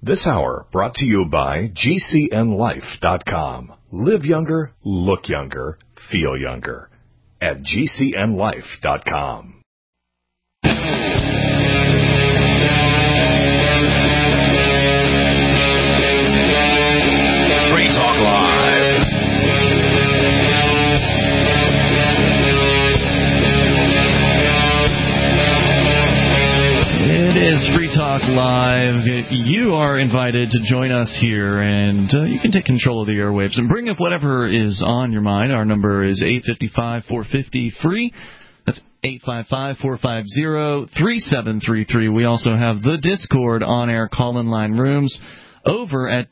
This hour brought to you by GCNLife.com. Live younger, look younger, feel younger. At GCNLife.com. Free Talk Live. It is Free Talk Live. You are invited to join us here, and you can take control of the airwaves and bring up whatever is on your mind. Our number is 855-450-FREE. That's 855-450-3733. We also have the Discord on-air call-in line rooms over at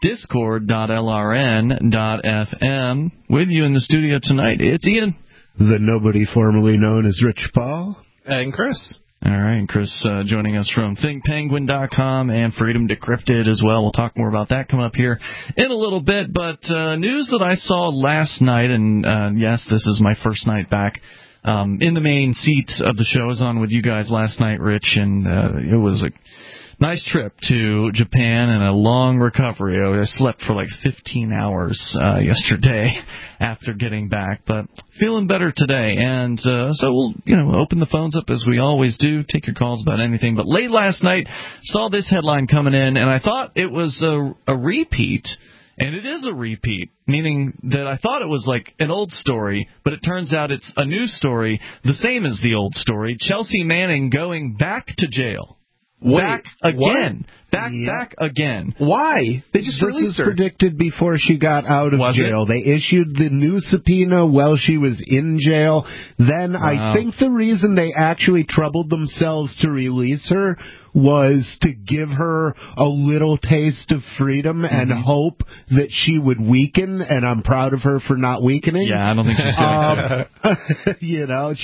discord.lrn.fm. With you in the studio tonight, it's Ian. The nobody formerly known as Rich Paul. And Chris. All right, and Chris joining us from ThinkPenguin.com and Freedom Decrypted as well. We'll talk more about that coming up here in a little bit. But news that I saw last night, and yes, this is my first night back in the main seat of the show. I was on with you guys last night, Rich, and it was a nice trip to Japan and a long recovery. I slept for like 15 hours yesterday after getting back, but feeling better today. And so we'll, open the phones up as we always do, take your calls about anything. But late last night, saw this headline coming in, and I thought it was a repeat. And it is a repeat, meaning that I thought it was like an old story, but it turns out it's a new story, the same as the old story. Chelsea Manning going back to jail. Wait, back again. What? Back again. Why? They just released her. This was predicted before she got out of jail. It? They issued the new subpoena while she was in jail. Then Wow. I think the reason they actually troubled themselves to release her was to give her a little taste of freedom and hope that she would weaken, and I'm proud of her for not weakening. Yeah, I don't think she's going to.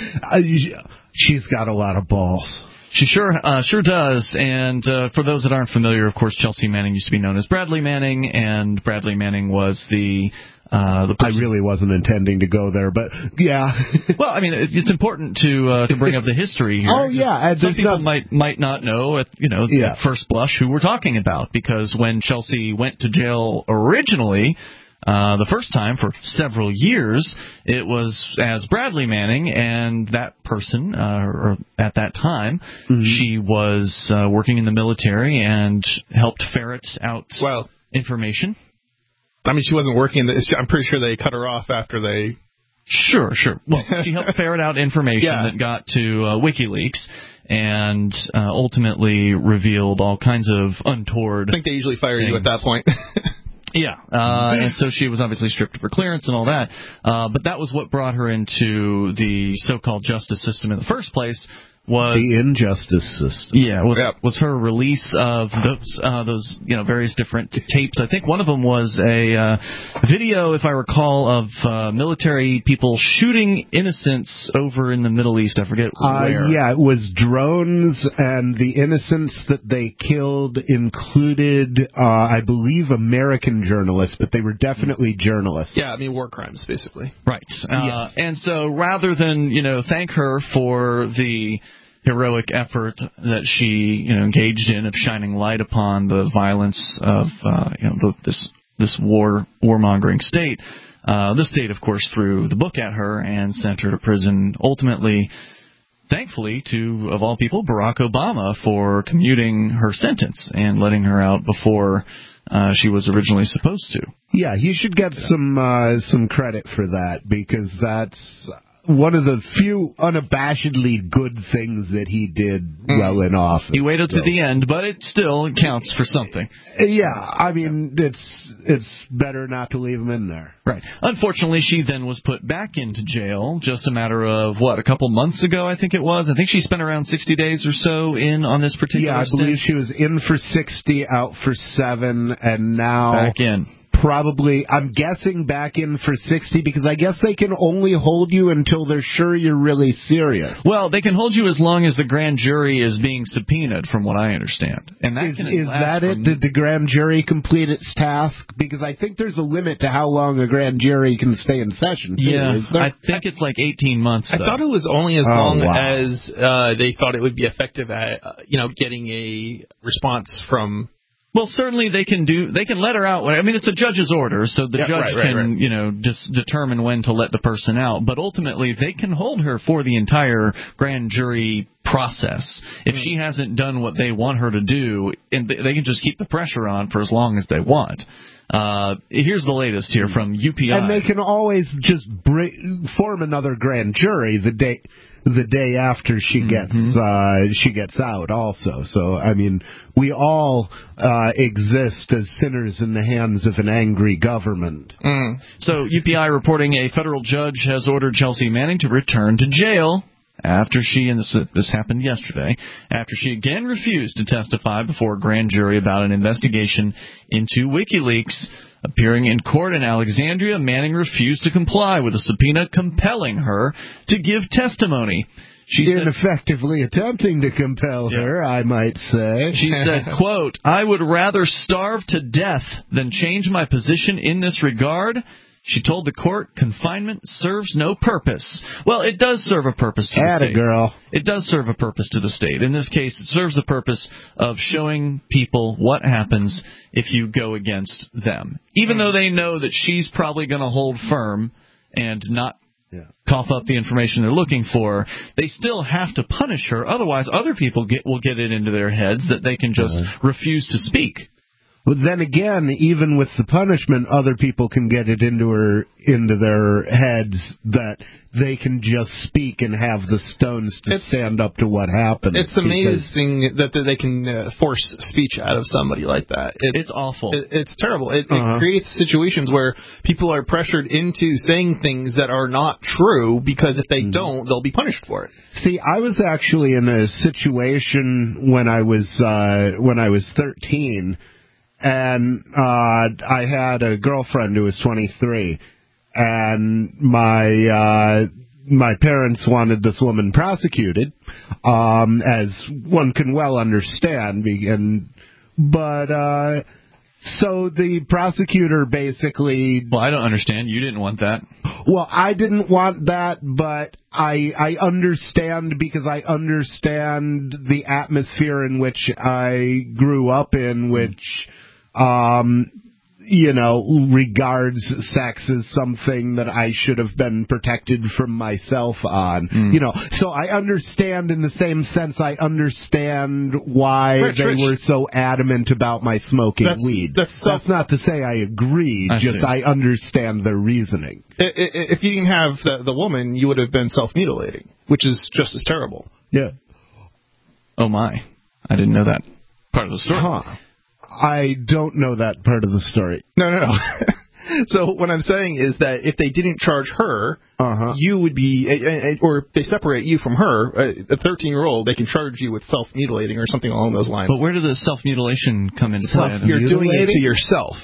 She's got a lot of balls. She sure does. And for those that aren't familiar, of course, Chelsea Manning used to be known as Bradley Manning, and Bradley Manning was the I really wasn't intending to go there, but yeah. Well, I mean, it's important to bring up the history here. Oh yeah, some people might not know at at first blush who we're talking about, because when Chelsea went to jail originally, the first time for several years, it was as Bradley Manning, and that person, or at that time, she was working in the military and helped ferret out information. I mean, she wasn't working. I'm pretty sure they cut her off after they... Sure. Well, she helped ferret out information that got to WikiLeaks and ultimately revealed all kinds of untoward I think they usually fire you at that point. Yeah, and so she was obviously stripped of her clearance and all that. But that was what brought her into the so-called justice system in the first place. Was the injustice system? Yeah, was her release of those various different tapes. I think one of them was a video, if I recall, of military people shooting innocents over in the Middle East. I forget where. Yeah, it was drones, and the innocents that they killed included, I believe, American journalists, but they were definitely journalists. Yeah, I mean war crimes, basically. Right. Yes. And so rather than thank her for the heroic effort that she engaged in of shining light upon the violence of this warmongering state, the state of course threw the book at her and sent her to prison, ultimately thankfully to, of all people, Barack Obama for commuting her sentence and letting her out before she was originally supposed to. Yeah, he should get some credit for that, because that's one of the few unabashedly good things that he did well in office. He waited to the end, but it still counts for something. Yeah, I mean, it's better not to leave him in there. Right. Unfortunately, she then was put back into jail just a matter of, a couple months ago, I think it was. I think she spent around 60 days or so on this particular I believe she was in for 60, out for 7, and now back in. Probably, I'm guessing back in for 60, because I guess they can only hold you until they're sure you're really serious. Well, they can hold you as long as the grand jury is being subpoenaed, from what I understand. And that is that it? Did the grand jury complete its task? Because I think there's a limit to how long a grand jury can stay in session. Yeah, I think it's like 18 months. I thought it was only as long as they thought it would be effective at, getting a response from Well, certainly they can let her out. I mean, it's a judge's order, so the judge can, just determine when to let the person out. But ultimately, they can hold her for the entire grand jury process. If she hasn't done what they want her to do, and they can just keep the pressure on for as long as they want. Here's the latest here from UPI. And they can always just form another grand jury the day after she gets out also. So, I mean, we all exist as sinners in the hands of an angry government. So, UPI reporting a federal judge has ordered Chelsea Manning to return to jail after she, and this happened yesterday, after she again refused to testify before a grand jury about an investigation into WikiLeaks. Appearing in court in Alexandria, Manning refused to comply with a subpoena compelling her to give testimony. She said, ineffectively attempting to compel her, I might say. She said, quote, "I would rather starve to death than change my position in this regard." She told the court confinement serves no purpose. Well, it does serve a purpose to the state. Girl. It does serve a purpose to the state. In this case, it serves the purpose of showing people what happens if you go against them. Even though they know that she's probably going to hold firm and not cough up the information they're looking for, they still have to punish her. Otherwise, other people will get it into their heads that they can just refuse to speak. But then again, even with the punishment, other people can get it into their heads that they can just speak and have the stones to stand up to what happened. It's amazing that they can force speech out of somebody like that. It's awful. It's terrible. It creates situations where people are pressured into saying things that are not true because if they don't, they'll be punished for it. See, I was actually in a situation when I was 13. And I had a girlfriend who was 23, and my parents wanted this woman prosecuted, as one can well understand. But so the prosecutor basically... Well, I don't understand. You didn't want that. Well, I didn't want that, but I understand because I understand the atmosphere in which I grew up in, which... regards sex as something that I should have been protected from myself on. So I understand in the same sense I understand why they were so adamant about my smoking weed. That's not to say I agree, I understand their reasoning. If you didn't have the woman, you would have been self-mutilating, which is just as terrible. Yeah. Oh my. I didn't know that part of the story. I don't know that part of the story. No. So what I'm saying is that if they didn't charge her, you would be, or if they separate you from her, a 13-year-old, they can charge you with self-mutilating or something along those lines. But where did the self-mutilation come into play? You're doing it to yourself.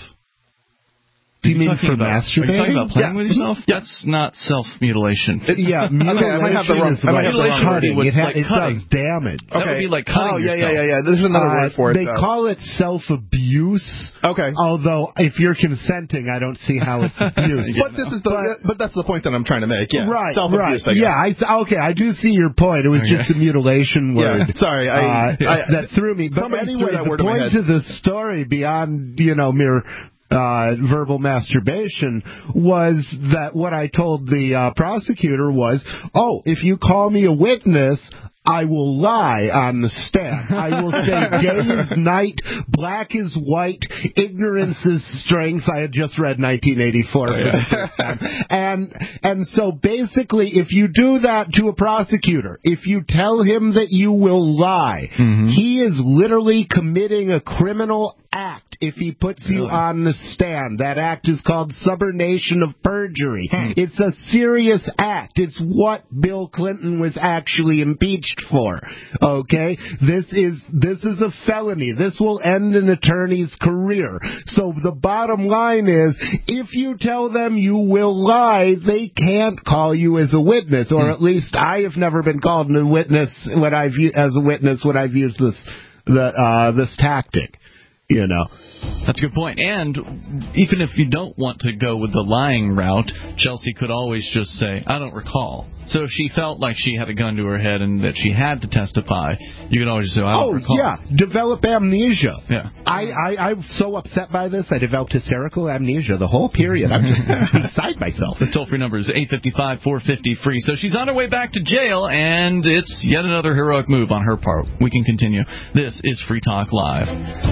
Do you mean for masturbating? Are you talking about playing with yourself? That's not self-mutilation. Mutilation I might have the wrong cutting. It does damage. That would be like cutting yourself. Yeah. There's another word for it. They call it self-abuse. Okay. Although, if you're consenting, I don't see how it's abuse. But that's the point that I'm trying to make. Yeah. Right. Self-abuse, I guess. Yeah. I do see your point. It was just a mutilation word. Yeah. Sorry. That threw me. But anyway, the point of the story beyond, mere... verbal masturbation was that what I told the prosecutor was, if you call me a witness, I will lie on the stand. I will say day is night, black is white, ignorance is strength. I had just read 1984 for the first time. And so basically, if you do that to a prosecutor, if you tell him that you will lie, he is literally committing a criminal act if he puts you on the stand. That act is called subornation of perjury. It's a serious act. It's what Bill Clinton was actually impeached for. Okay? This is a felony. This will end an attorney's career. So the bottom line is, if you tell them you will lie, they can't call you as a witness, or at least I have never been called as a witness when I've used this tactic. You know. That's a good point. And even if you don't want to go with the lying route, Chelsea could always just say, I don't recall. So if she felt like she had a gun to her head and that she had to testify, you could always say, I don't recall. Oh, yeah. Develop amnesia. Yeah. I'm so upset by this, I developed hysterical amnesia the whole period. I'm just beside myself. The toll-free number is 855-450-FREE. So she's on her way back to jail, and it's yet another heroic move on her part. We can continue. This is Free Talk Live.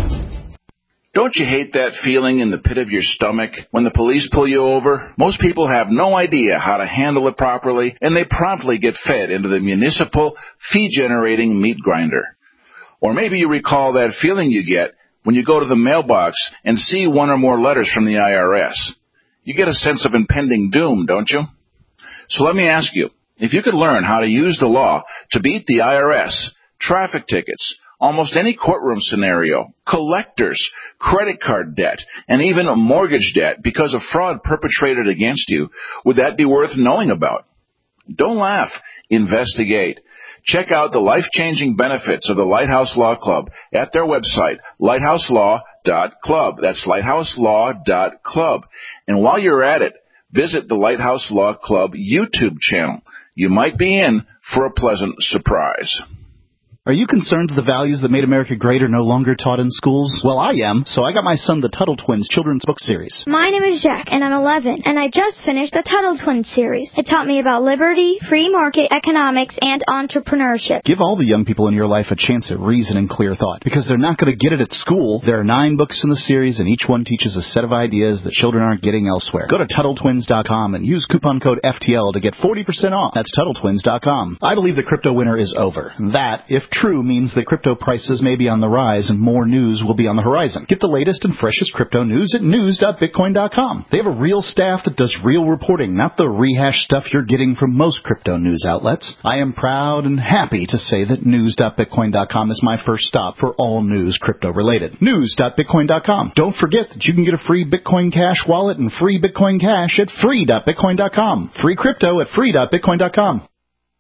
Don't you hate that feeling in the pit of your stomach when the police pull you over? Most people have no idea how to handle it properly, and they promptly get fed into the municipal fee-generating meat grinder. Or maybe you recall that feeling you get when you go to the mailbox and see one or more letters from the IRS. You get a sense of impending doom, don't you? So let me ask you, if you could learn how to use the law to beat the IRS, traffic tickets, almost any courtroom scenario, collectors, credit card debt, and even a mortgage debt because of fraud perpetrated against you, would that be worth knowing about? Don't laugh. Investigate. Check out the life-changing benefits of the Lighthouse Law Club at their website, lighthouselaw.club. That's lighthouselaw.club. And while you're at it, visit the Lighthouse Law Club YouTube channel. You might be in for a pleasant surprise. Are you concerned that the values that made America great are no longer taught in schools? Well, I am, so I got my son the Tuttle Twins children's book series. My name is Jack, and I'm 11, and I just finished the Tuttle Twins series. It taught me about liberty, free market economics, and entrepreneurship. Give all the young people in your life a chance at reason and clear thought, because they're not going to get it at school. There are 9 books in the series, and each one teaches a set of ideas that children aren't getting elsewhere. Go to TuttleTwins.com and use coupon code FTL to get 40% off. That's TuttleTwins.com. I believe the crypto winter is over. That, if true, means that crypto prices may be on the rise and more news will be on the horizon. Get the latest and freshest crypto news at news.bitcoin.com. They have a real staff that does real reporting, not the rehash stuff you're getting from most crypto news outlets. I am proud and happy to say that news.bitcoin.com is my first stop for all news crypto related. News.bitcoin.com. Don't forget that you can get a free Bitcoin Cash wallet and free Bitcoin Cash at free.bitcoin.com. Free crypto at free.bitcoin.com.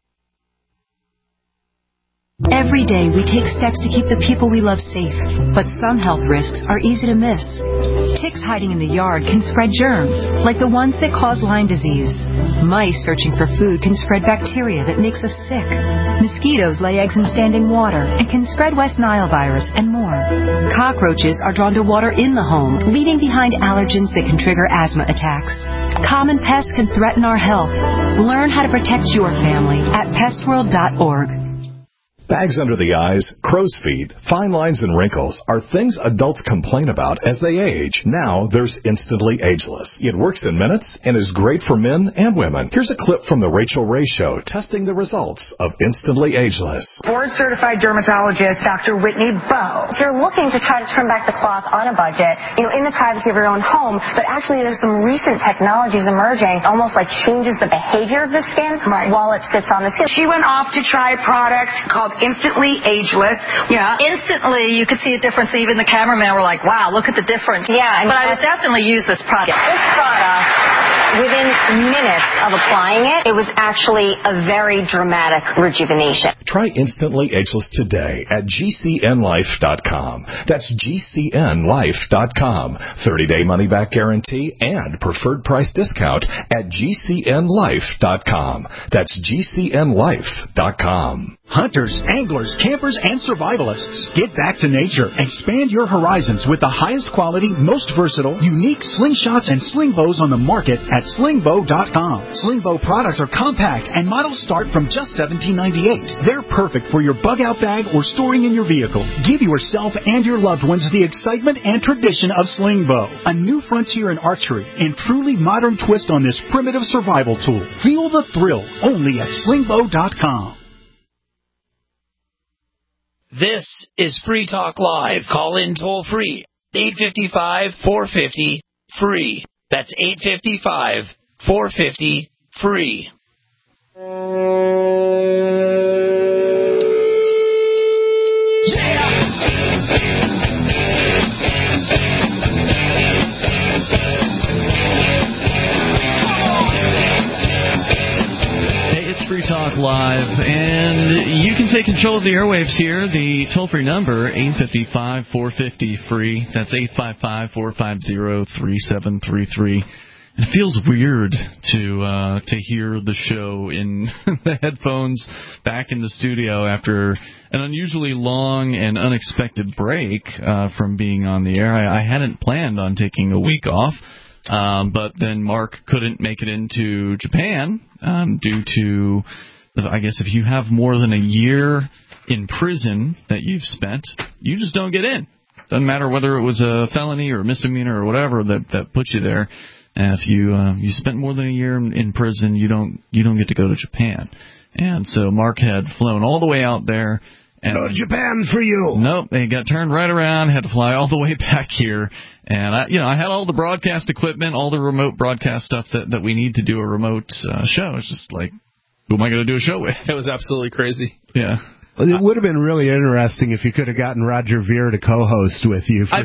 Every day we take steps to keep the people we love safe, but some health risks are easy to miss. Ticks hiding in the yard can spread germs, like the ones that cause Lyme disease. Mice searching for food can spread bacteria that makes us sick. Mosquitoes lay eggs in standing water and can spread West Nile virus and more. Cockroaches are drawn to water in the home, leaving behind allergens that can trigger asthma attacks. Common pests can threaten our health. Learn how to protect your family at pestworld.org. Bags under the eyes, crow's feet, fine lines, and wrinkles are things adults complain about as they age. Now there's Instantly Ageless. It works in minutes and is great for men and women. Here's a clip from the Rachel Ray Show testing the results of Instantly Ageless. Board-certified dermatologist Dr. Whitney Bowe. If you're looking to try to trim back the cloth on a budget, in the privacy of your own home, but actually there's some recent technologies emerging, almost like changes the behavior of the skin while it sits on the skin. She went off to try a product called Instantly Ageless. Yeah. Instantly, you could see a difference. Even the cameraman were like, wow, look at the difference. Yeah. But I would definitely use this product. This product, within minutes of applying it, it was actually a very dramatic rejuvenation. Try Instantly Ageless today at GCNlife.com. That's GCNlife.com. 30-day money-back guarantee and preferred price discount at GCNlife.com. That's GCNlife.com. Hunters, anglers, campers, and survivalists, get back to nature. Expand your horizons with the highest quality, most versatile, unique slingshots and sling bows on the market at slingbow.com. Slingbow products are compact and models start from just $17.98. They're perfect for your bug-out bag or storing in your vehicle. Give yourself and your loved ones the excitement and tradition of Slingbow, a new frontier in archery and truly modern twist on this primitive survival tool. Feel the thrill only at slingbow.com. This is Free Talk Live. Call in toll free. 855-450-FREE. That's 855-450-FREE. Free Talk Live, and You can take control of the airwaves here. The toll-free number, 855-450-FREE. That's 855-450-3733. It feels weird to hear the show in the headphones back in the studio after an unusually long and unexpected break from being on the air. I hadn't planned on taking a week off, but then Mark couldn't make it into Japan due to, I guess, if you have more than a year in prison that you've spent, you just don't get in. Doesn't matter whether it was a felony or a misdemeanor or whatever that puts you there. If you spent more than a year in prison, you don't get to go to Japan. And so Mark had flown all the way out there. And no Japan for you. Nope, he got turned right around, had to fly all the way back here. And I had all the broadcast equipment, all the remote broadcast stuff that we need to do a remote show. It's just like, who am I going to do a show with? It was absolutely crazy. Yeah. It would have been really interesting if you could have gotten Roger Ver to co-host with you for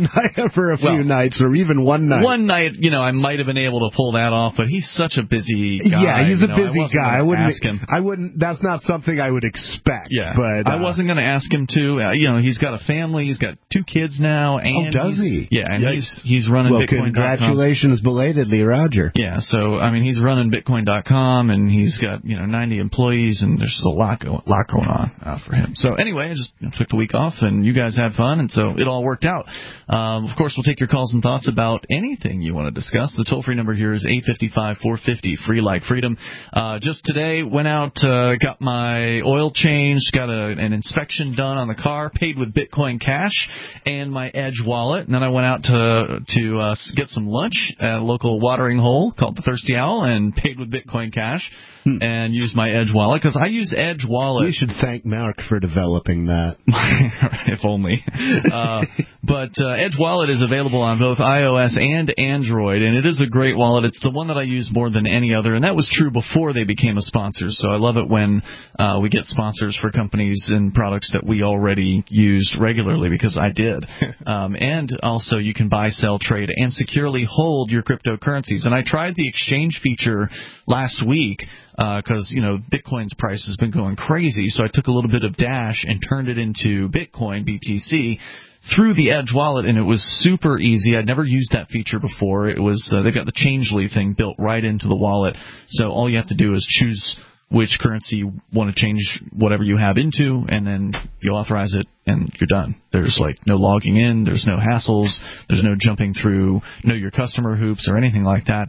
a few nights, or even one night. One night, I might have been able to pull that off, but he's such a busy guy. Yeah, he's a busy guy. Ask him. I wouldn't. That's not something I would expect. Yeah, but I wasn't going to ask him to. He's got a family. He's got 2 kids now. And does he? Yeah, and he's running Bitcoin.com. Congratulations belatedly, Roger. Yeah, so he's running Bitcoin.com, and he's got 90 employees, and there's a lot going on for him. So anyway, I just took the week off, and you guys had fun, and so it all worked out. Of course, we'll take your calls and thoughts about anything you want to discuss. The toll-free number here is 855-450-FREE like freedom. Just today, went out, got my oil changed, got an inspection done on the car, paid with Bitcoin Cash and my Edge wallet, and then I went out to get some lunch at a local watering hole called the Thirsty Owl and paid with Bitcoin Cash. And use my Edge wallet, because I use Edge wallet. We should thank Mark for developing that. If only. But Edge wallet is available on both iOS and Android, and it is a great wallet. It's the one that I use more than any other, and that was true before they became a sponsor. So I love it when we get sponsors for companies and products that we already used regularly, because I did. And also you can buy, sell, trade, and securely hold your cryptocurrencies. And I tried the exchange feature last week, because Bitcoin's price has been going crazy, so I took a little bit of Dash and turned it into Bitcoin, BTC, through the Edge wallet, and it was super easy. I'd never used that feature before. It was they've got the Changely thing built right into the wallet, so all you have to do is choose which currency you want to change whatever you have into, and then you authorize it, and you're done. There's no logging in, there's no hassles, there's no jumping through know your customer hoops or anything like that.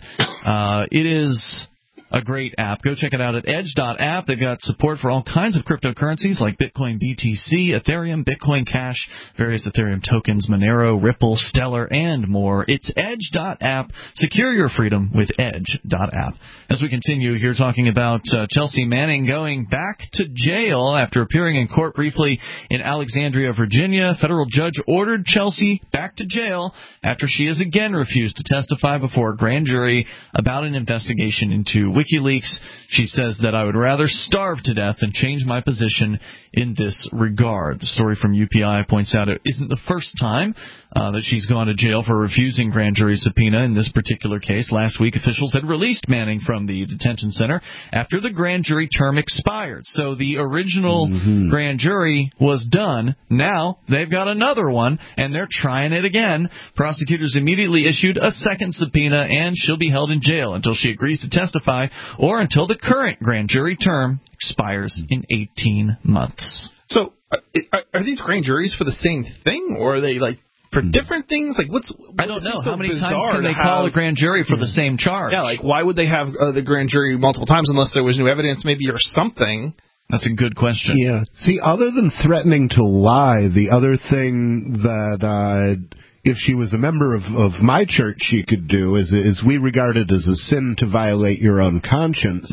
It is a great app. Go check it out at edge.app. They've got support for all kinds of cryptocurrencies like Bitcoin BTC, Ethereum, Bitcoin Cash, various Ethereum tokens, Monero, Ripple, Stellar, and more. It's edge.app. Secure your freedom with edge.app. As we continue here talking about Chelsea Manning going back to jail after appearing in court briefly in Alexandria, Virginia. Federal judge ordered Chelsea back to jail after she has again refused to testify before a grand jury about an investigation into WikiLeaks. She says that I would rather starve to death than change my position in this regard. The story from UPI points out it isn't the first time that she's gone to jail for refusing grand jury subpoena in this particular case. Last week, officials had released Manning from the detention center after the grand jury term expired. So the original grand jury was done. Now they've got another one, and they're trying it again. Prosecutors immediately issued a second subpoena, and she'll be held in jail until she agrees to testify or until the current grand jury term expires in 18 months. So are these grand juries for the same thing, or are they for different things? I don't know. How many times can they call a grand jury for the same charge? Yeah, why would they have the grand jury multiple times unless there was new evidence maybe or something? That's a good question. Yeah. See, other than threatening to lie, the other thing that if she was a member of my church she could do is we regard it as a sin to violate your own conscience.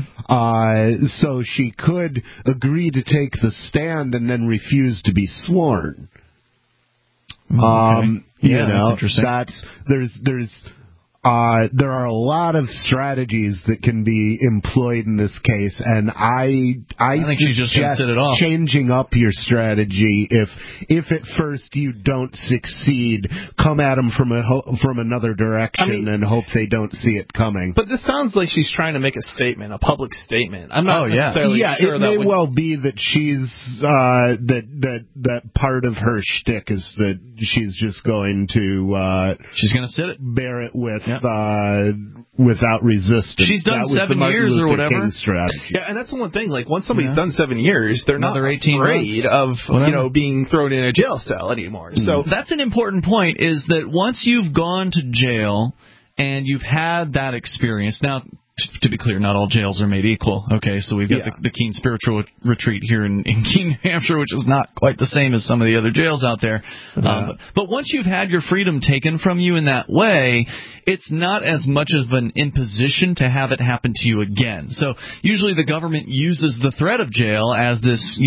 So she could agree to take the stand and then refuse to be sworn. Okay. Yeah, that's interesting. There's there are a lot of strategies that can be employed in this case, and I think she's just going to sit it off. Changing up your strategy. If at first you don't succeed, come at them from another direction and hope they don't see it coming. But this sounds like she's trying to make a statement, a public statement. I'm not necessarily sure it may well be that she's that part of her shtick is that she's just going to she's going to sit it, bear it with without resistance. She's done 7 years or whatever. Yeah, and that's the one thing. Like, once somebody's done 7 years, they're not afraid of being thrown in a jail cell anymore. So that's an important point. Is that once you've gone to jail and you've had that experience now. To be clear, not all jails are made equal. Okay, so we've got the Keene Spiritual Retreat here in Keene, New Hampshire, which is not quite the same as some of the other jails out there. But once you've had your freedom taken from you in that way, it's not as much of an imposition to have it happen to you again. So usually the government uses the threat of jail as this,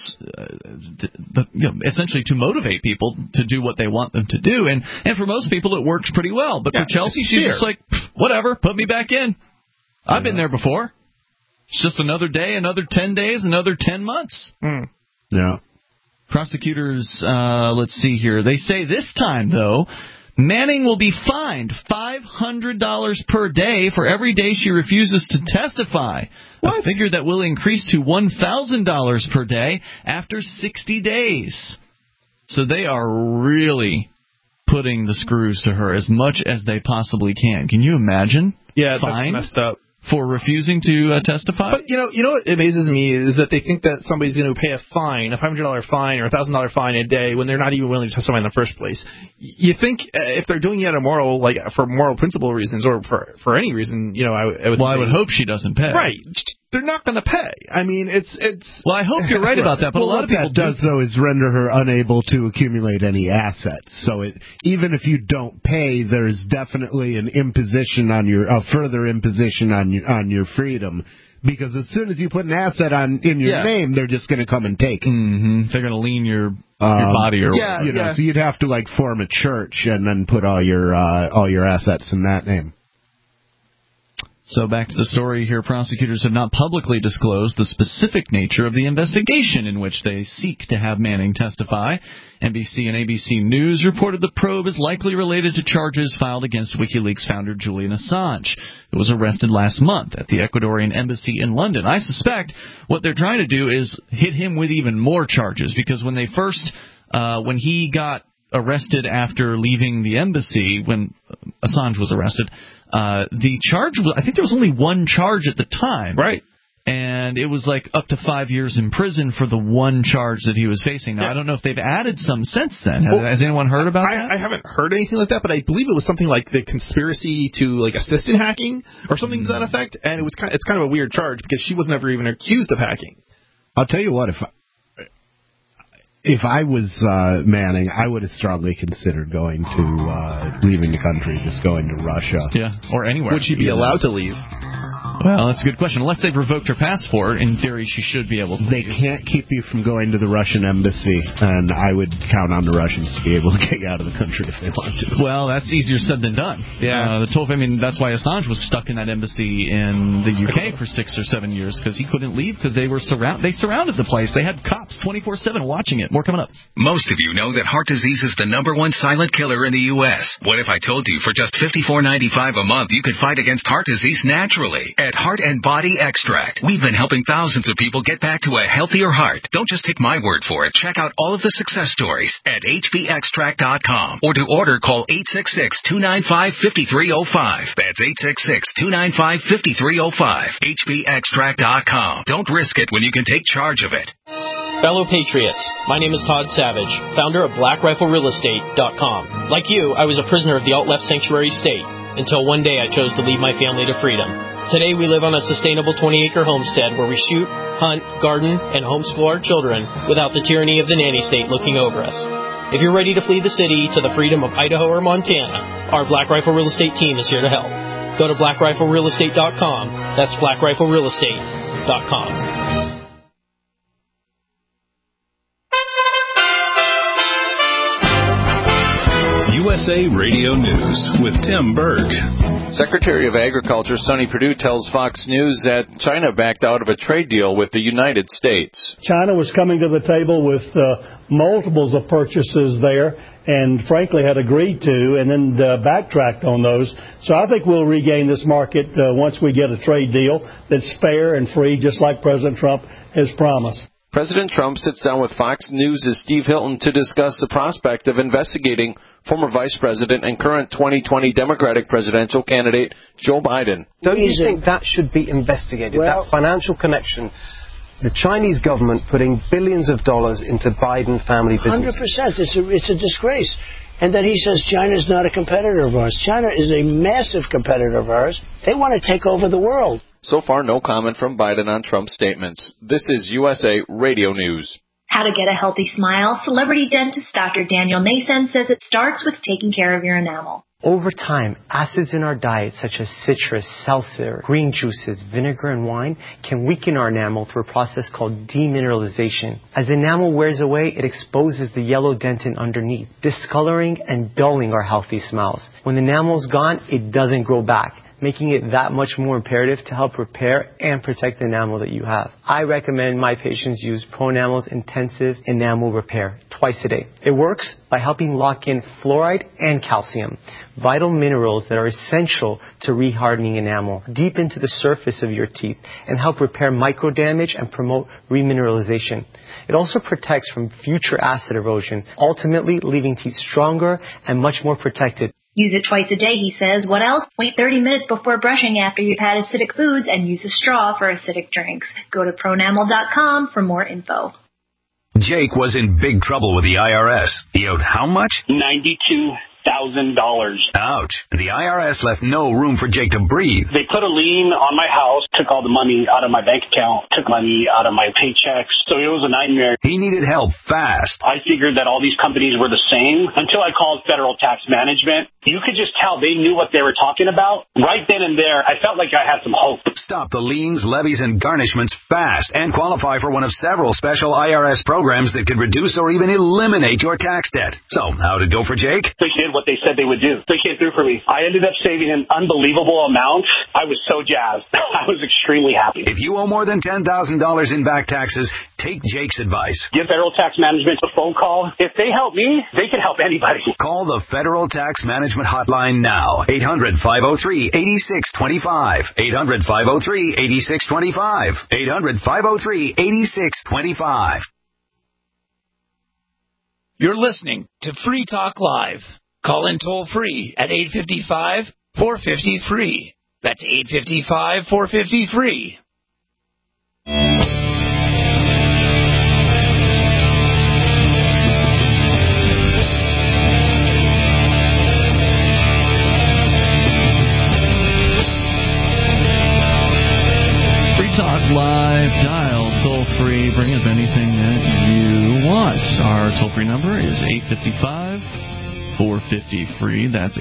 essentially to motivate people to do what they want them to do. And for most people, it works pretty well. But for Chelsea, she's just like, whatever, put me back in. I've been there before. It's just another day, another 10 days, another 10 months. Yeah. Prosecutors, let's see here. They say this time, though, Manning will be fined $500 per day for every day she refuses to testify. A figure that will increase to $1,000 per day after 60 days. So they are really putting the screws to her as much as they possibly can. Can you imagine? Yeah, fine that's messed up. For refusing to testify? But, you know what amazes me is that they think that somebody's going to pay a fine, a $500 fine or a $1,000 fine a day when they're not even willing to testify in the first place. You think if they're doing it for moral principle reasons or for any reason, I would hope she doesn't pay. Right. They're not going to pay. I mean, it's. Well, I hope you're right about that, but a lot of people does, though, is render her unable to accumulate any assets. So even if you don't pay, there's definitely an imposition on a further imposition on your freedom. Because as soon as you put an asset in your name, they're just going to come and take it. Mm-hmm. They're going to lien your body or whatever. So you'd have to form a church and then put all your assets in that name. So back to the story here. Prosecutors have not publicly disclosed the specific nature of the investigation in which they seek to have Manning testify. NBC and ABC News reported the probe is likely related to charges filed against WikiLeaks founder Julian Assange, who was arrested last month at the Ecuadorian embassy in London. I suspect what they're trying to do is hit him with even more charges, because when they first, when he got arrested after leaving the embassy, when Assange was arrested, the charge was, I think there was only one charge at the time. Right. And it was up to 5 years in prison for the one charge that he was facing. Now, I don't know if they've added some since then. Has anyone heard about that? I haven't heard anything like that, but I believe it was something like the conspiracy to assist in hacking or something to that effect. And it's kind of a weird charge because she was never even accused of hacking. I'll tell you what, if I was Manning, I would have strongly considered going to leaving the country, just going to Russia. Yeah, or anywhere. Would she be allowed to leave? Well, that's a good question. Unless they've revoked her passport, in theory she should be able to. They can't keep you from going to the Russian embassy, and I would count on the Russians to be able to get you out of the country if they want to. Well, that's easier said than done. Yeah. That's why Assange was stuck in that embassy in the UK for 6 or 7 years, because he couldn't leave because they surrounded the place. They had cops 24/7 watching it. More coming up. Most of you know that heart disease is the #1 silent killer in the U.S. What if I told you for just $54.95 a month you could fight against heart disease naturally? At Heart and Body Extract, we've been helping thousands of people get back to a healthier heart. Don't just take my word for it. Check out all of the success stories at hbextract.com, or to order, call 866-295-5305. That's 866-295-5305. hbextract.com. Don't risk it when you can take charge of it. Fellow Patriots, my name is Todd Savage, founder of BlackRifleRealEstate.com. Like you, I was a prisoner of the alt-left sanctuary state, until one day I chose to lead my family to freedom. Today we live on a sustainable 20-acre homestead where we shoot, hunt, garden, and homeschool our children without the tyranny of the nanny state looking over us. If you're ready to flee the city to the freedom of Idaho or Montana, our Black Rifle Real Estate team is here to help. Go to BlackRifleRealEstate.com. That's BlackRifleRealEstate.com. USA Radio News with Tim Berg. Secretary of Agriculture Sonny Perdue tells Fox News that China backed out of a trade deal with the United States. China was coming to the table with multiples of purchases there, and frankly had agreed to, and then backtracked on those. So I think we'll regain this market once we get a trade deal that's fair and free, just like President Trump has promised. President Trump sits down with Fox News' Steve Hilton to discuss the prospect of investigating former Vice President and current 2020 Democratic presidential candidate Joe Biden. Don't you think that should be investigated, that financial connection? The Chinese government putting billions of dollars into Biden family business. 100%. It's a disgrace. And then he says China's not a competitor of ours. China is a massive competitor of ours. They want to take over the world. So far, no comment from Biden on Trump's statements. This is USA Radio News. How to get a healthy smile? Celebrity dentist Dr. Daniel Nathan says it starts with taking care of your enamel. Over time, acids in our diet, such as citrus, seltzer, green juices, vinegar, and wine, can weaken our enamel through a process called demineralization. As enamel wears away, it exposes the yellow dentin underneath, discoloring and dulling our healthy smiles. When the enamel's gone, it doesn't grow back, making it that much more imperative to help repair and protect the enamel that you have. I recommend my patients use ProEnamel's Intensive Enamel Repair twice a day. It works by helping lock in fluoride and calcium, vital minerals that are essential to rehardening enamel deep into the surface of your teeth and help repair micro damage and promote remineralization. It also protects from future acid erosion, ultimately leaving teeth stronger and much more protected. Use it twice a day, he says. What else? Wait 30 minutes before brushing after you've had acidic foods and use a straw for acidic drinks. Go to pronamel.com for more info. Jake was in big trouble with the IRS. He owed how much? $92,000. Ouch. The IRS left no room for Jake to breathe. They put a lien on my house, took all the money out of my bank account, took money out of my paychecks. So it was a nightmare. He needed help fast. I figured that all these companies were the same until I called Federal Tax Management. You could just tell they knew what they were talking about. Right then and there, I felt like I had some hope. Stop the liens, levies, and garnishments fast and qualify for one of several special IRS programs that could reduce or even eliminate your tax debt. So, how'd it go for Jake? They did what they said they would do. They came through for me. I ended up saving an unbelievable amount. I was so jazzed. I was extremely happy. If you owe more than $10,000 in back taxes, take Jake's advice. Give Federal Tax Management a phone call. If they help me, they can help anybody. Call the Federal Tax Management hotline now. 800-503-8625. 800-503-8625. 800-503-8625. You're listening to Free Talk Live. Call in toll free at 855-450-FREE. That's 855-450-FREE. Talk Live, dial toll-free, bring up anything that you want. Our toll-free number is 855-450-FREE. That's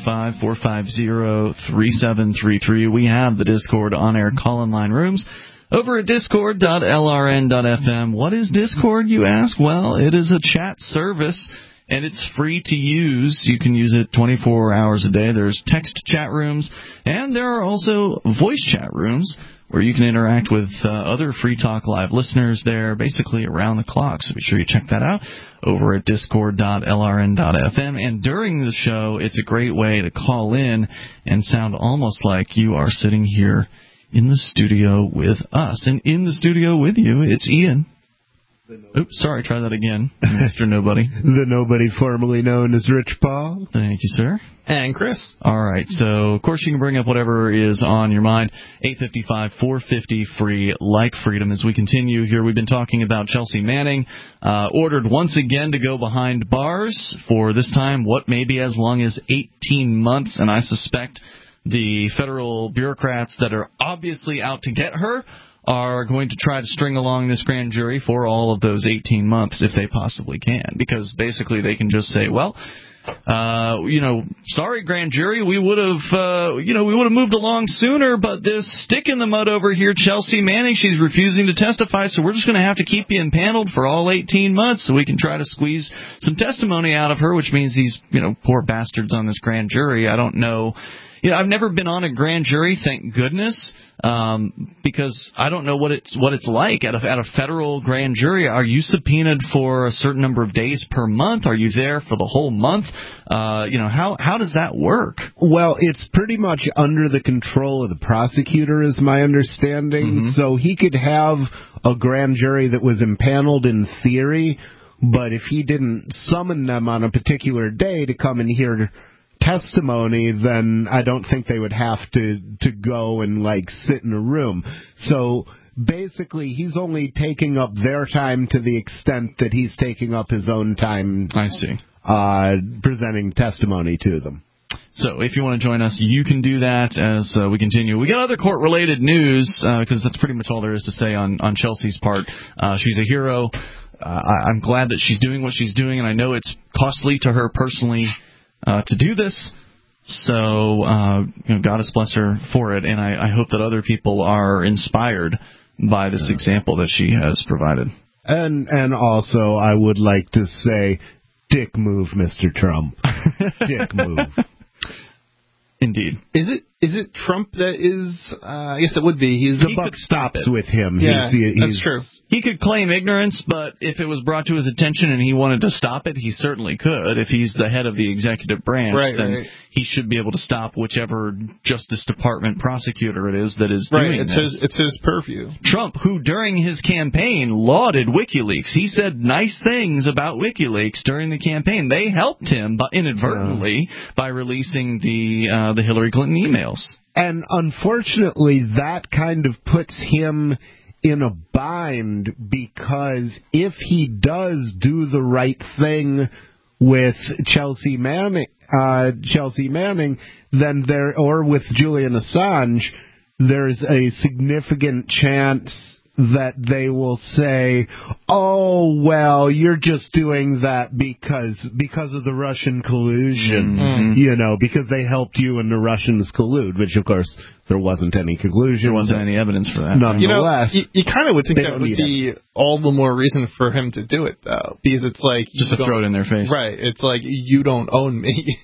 855-450-3733. We have the Discord on-air call-in line rooms over at discord.lrn.fm. What is Discord, you ask? Well, it is a chat service, and it's free to use. You can use it 24 hours a day. There's text chat rooms, and there are also voice chat rooms where you can interact with other Free Talk Live listeners there basically around the clock. So be sure you check that out over at discord.lrn.fm. And during the show, it's a great way to call in and sound almost like you are sitting here in the studio with us. And in the studio with you, it's Ian. Oops, sorry, try that again, Mr. Nobody. The nobody formerly known as Rich Paul. Thank you, sir. And Chris. All right, so of course you can bring up whatever is on your mind. 855-450-FREE, like freedom. As we continue here, we've been talking about Chelsea Manning, ordered once again to go behind bars for this time what may be as long as 18 months, and I suspect the federal bureaucrats that are obviously out to get her are going to try to string along this grand jury for all of those 18 months if they possibly can, because basically they can just say, well, Sorry, grand jury, we would have moved along sooner, but this stick in the mud over here, Chelsea Manning, she's refusing to testify, so we're just going to have to keep you impaneled for all 18 months so we can try to squeeze some testimony out of her, which means these, poor bastards on this grand jury, I don't know. I've never been on a grand jury, thank goodness, because I don't know what it's like at a federal grand jury. Are you subpoenaed for a certain number of days per month? Are you there for the whole month? How does that work? Well, it's pretty much under the control of the prosecutor, is my understanding. Mm-hmm. So he could have a grand jury that was impaneled in theory, but if he didn't summon them on a particular day to come and hear testimony, then I don't think they would have to go and sit in a room. So basically he's only taking up their time to the extent that he's taking up his own time. I see. Presenting testimony to them. So if you want to join us, you can do that as we continue. We got other court-related news, because that's pretty much all there is to say on Chelsea's part. She's a hero. I'm glad that she's doing what she's doing, and I know it's costly to her personally to do this, so goddess bless her for it, and I hope that other people are inspired by this example that she has provided. And also, I would like to say, dick move, Mr. Trump. Dick move. Indeed. Is it Trump that is? I guess it would be. The buck stops with him. Yeah, that's true. He could claim ignorance, but if it was brought to his attention and he wanted to stop it, he certainly could. If he's the head of the executive branch, then he should be able to stop whichever Justice Department prosecutor it is that is doing this. It's his purview. Trump, who during his campaign lauded WikiLeaks, he said nice things about WikiLeaks during the campaign. They helped him inadvertently by releasing the Hillary Clinton emails. And unfortunately, that kind of puts him in a bind, because if he does do the right thing with Chelsea Manning, then or with Julian Assange, there's a significant chance that they will say, oh, well, you're just doing that because of the Russian collusion, because they helped you and the Russians collude, which, of course, there wasn't any collusion. There wasn't any evidence for that. Nonetheless. You kind of would think that would be all the more reason for him to do it, though, because it's like... Just to throw it in their face. Right. It's like, you don't own me.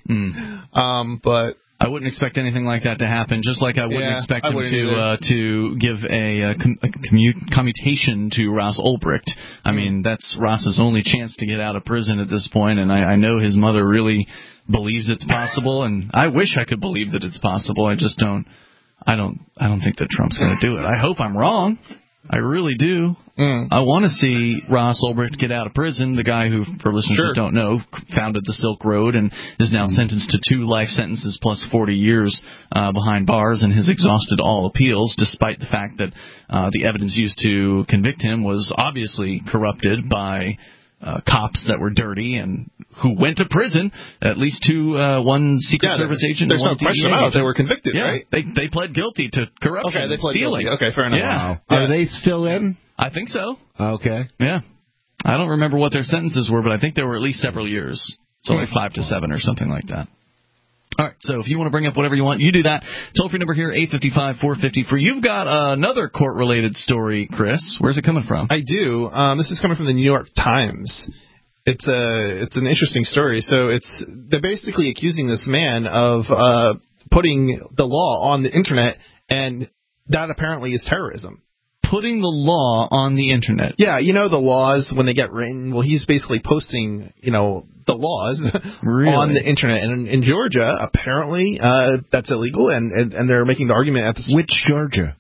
But... I wouldn't expect anything like that to happen, just like I wouldn't expect him to give a commutation to Ross Ulbricht. I mean, that's Ross's only chance to get out of prison at this point, and I know his mother really believes it's possible, and I wish I could believe that it's possible. I just don't. I don't think that Trump's going to do it. I hope I'm wrong. I really do. I want to see Ross Ulbricht get out of prison, the guy who, for listeners that don't know, founded the Silk Road and is now sentenced to 2 life sentences plus 40 years behind bars and has exhausted all appeals, despite the fact that the evidence used to convict him was obviously corrupted by cops that were dirty and who went to prison, at least one Secret Service agent and one no question about it. They were convicted, right? They pled guilty to corruption and stealing. Okay, fair enough. Yeah. Wow. Are they still in? I think so. Okay. Yeah. I don't remember what their sentences were, but I think they were at least several years. So like 5 to 7 or something like that. All right, so if you want to bring up whatever you want, you do that. Toll-free number here, 855-450-FREE. You've got another court-related story, Chris. Where's it coming from? I do. This is coming from the New York Times. It's an interesting story. So they're basically accusing this man of putting the law on the Internet, and that apparently is terrorism. Putting the law on the Internet. Yeah, the laws, when they get written, well, he's basically posting, the laws on the Internet. And in Georgia, apparently, that's illegal, and they're making the argument at the... Which Georgia?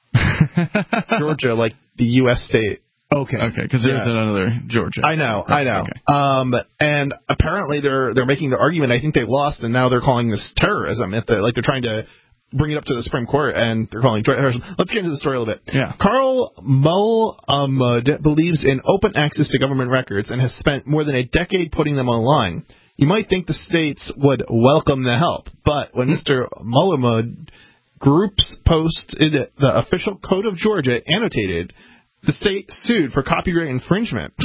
Georgia, like the U.S. state. Okay, because there's another Georgia. I know. Okay. And apparently they're making the argument. I think they lost, and now they're calling this terrorism. They're trying to bring it up to the Supreme Court, and they're calling it terrorism. Let's get into the story a little bit. Yeah. Carl Mohammed believes in open access to government records and has spent more than a decade putting them online. You might think the states would welcome the help, but when Mr. Mohammed groups posted the official code of Georgia annotated, the state sued for copyright infringement.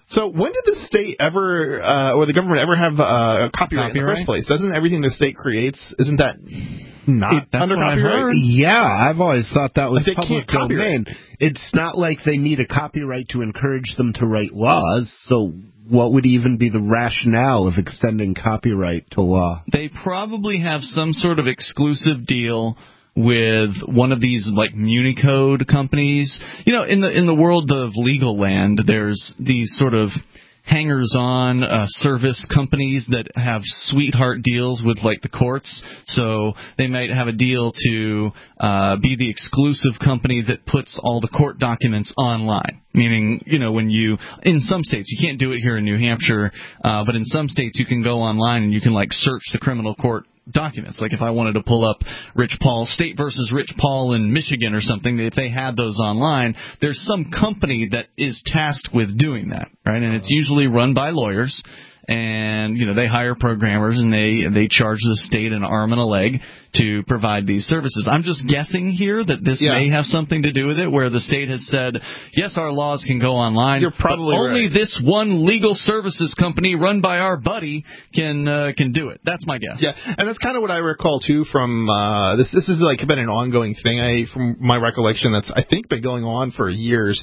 So when did the state ever, or the government ever have copyright in the first place? Doesn't everything the state creates, isn't that not under copyright? Yeah, I've always thought that was Like they public can't domain. It's not like they need a copyright to encourage them to write laws, so what would even be the rationale of extending copyright to law? They probably have some sort of exclusive deal with one of these like Municode companies. You know, in the world of legal land, there's these sort of hangers-on service companies that have sweetheart deals with like the courts. So they might have a deal to be the exclusive company that puts all the court documents online. Meaning, you know, when you, in some states, you can't do it here in New Hampshire, but in some states you can go online and you can like search the criminal court documents. Like if I wanted to pull up Rich Paul, State versus Rich Paul in Michigan or something, if they had those online, there's some company that is tasked with doing that, right? And it's usually run by lawyers. And, you know, they hire programmers and they charge the state an arm and a leg to provide these services. I'm just guessing here that this may have something to do with it, where the state has said, yes, our laws can go online. You're probably but only this one legal services company run by our buddy can do it. That's my guess. Yeah, and that's kind of what I recall, too, from this. This is like been an ongoing thing. From my recollection, that's, I think, been going on for years.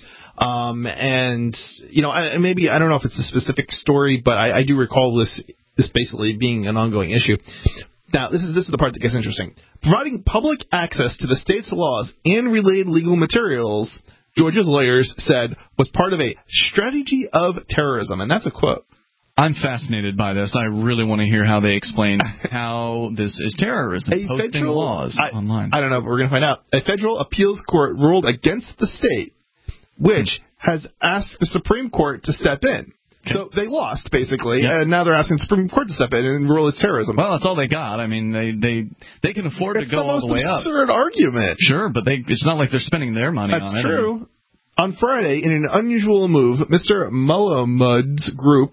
And, you know, maybe, I don't know if it's a specific story, but I do recall this basically being an ongoing issue. Now, this is the part that gets interesting. Providing public access to the state's laws and related legal materials, Georgia's lawyers said, was part of a strategy of terrorism. And that's a quote. I'm fascinated by this. I really want to hear how they explain how this is terrorism, posting laws online. I don't know, but we're going to find out. A federal appeals court ruled against the state, which has asked the Supreme Court to step in. So they lost, basically, and now they're asking the Supreme Court to step in and rule it's terrorism. Well, that's all they got. I mean, they can afford to go all the way up. It's the most absurd argument. Sure, but it's not like they're spending their money on it. That's true. On Friday, in an unusual move, Mr. Muhammad's group,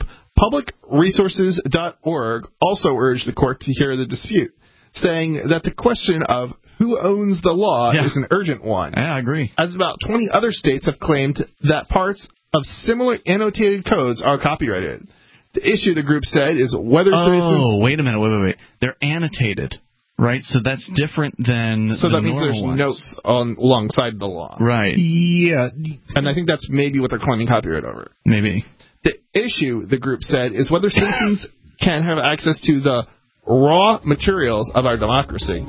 publicresources.org, also urged the court to hear the dispute, saying that the question of who owns the law is an urgent one. Yeah, I agree. As about 20 other states have claimed that parts of similar annotated codes are copyrighted. The issue, the group said, is whether citizens... Oh, wait a minute, wait. They're annotated, right? So that's different than So the that means there's ones. notes alongside the law. Right. Yeah. And I think that's maybe what they're claiming copyright over. Maybe. The issue, the group said, is whether citizens can have access to the raw materials of our democracy.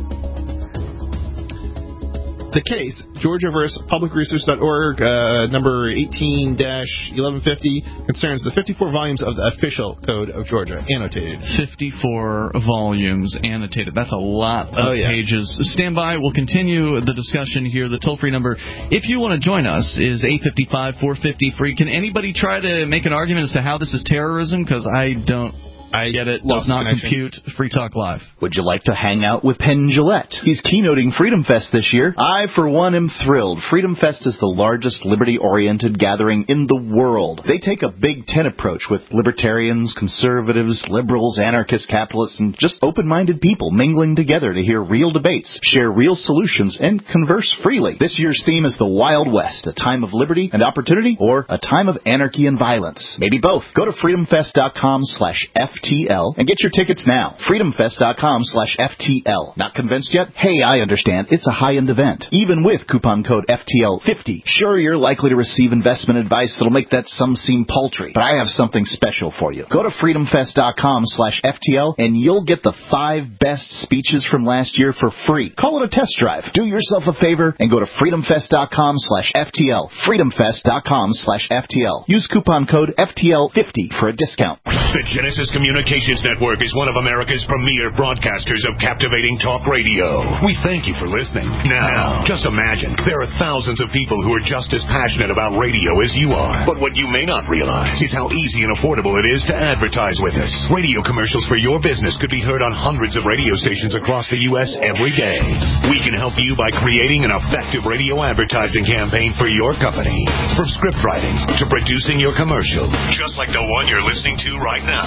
The case, Georgia vs. publicresource.org, number 18-1150, concerns the 54 volumes of the official code of Georgia, annotated. 54 volumes annotated. That's a lot of pages. Stand by. We'll continue the discussion here. The toll-free number, if you want to join us, is 855-450-FREE. Can anybody try to make an argument as to how this is terrorism? Because I get it. Does not compute. Free Talk Live. Would you like to hang out with Penn Jillette? He's keynoting Freedom Fest this year. I, for one, am thrilled. Freedom Fest is the largest liberty-oriented gathering in the world. They take a Big Ten approach with libertarians, conservatives, liberals, anarchists, capitalists, and just open-minded people mingling together to hear real debates, share real solutions, and converse freely. This year's theme is the Wild West, a time of liberty and opportunity, or a time of anarchy and violence. Maybe both. Go to freedomfest.com/FTL and get your tickets now. freedomfest.com/FTL. Not convinced yet? Hey, I understand. It's a high-end event. Even with coupon code FTL50. Sure, you're likely to receive investment advice that'll make that sum seem paltry, but I have something special for you. Go to freedomfest.com/FTL and you'll get the 5 best speeches from last year for free. Call it a test drive. Do yourself a favor and go to freedomfest.com/FTL. freedomfest.com/FTL. Use coupon code FTL50 for a discount. The Genesis Communications Network is one of America's premier broadcasters of captivating talk radio. We thank you for listening. Now, just imagine, there are thousands of people who are just as passionate about radio as you are. But what you may not realize is how easy and affordable it is to advertise with us. Radio commercials for your business could be heard on hundreds of radio stations across the U.S. every day. We can help you by creating an effective radio advertising campaign for your company. From script writing to producing your commercial, just like the one you're listening to right now. No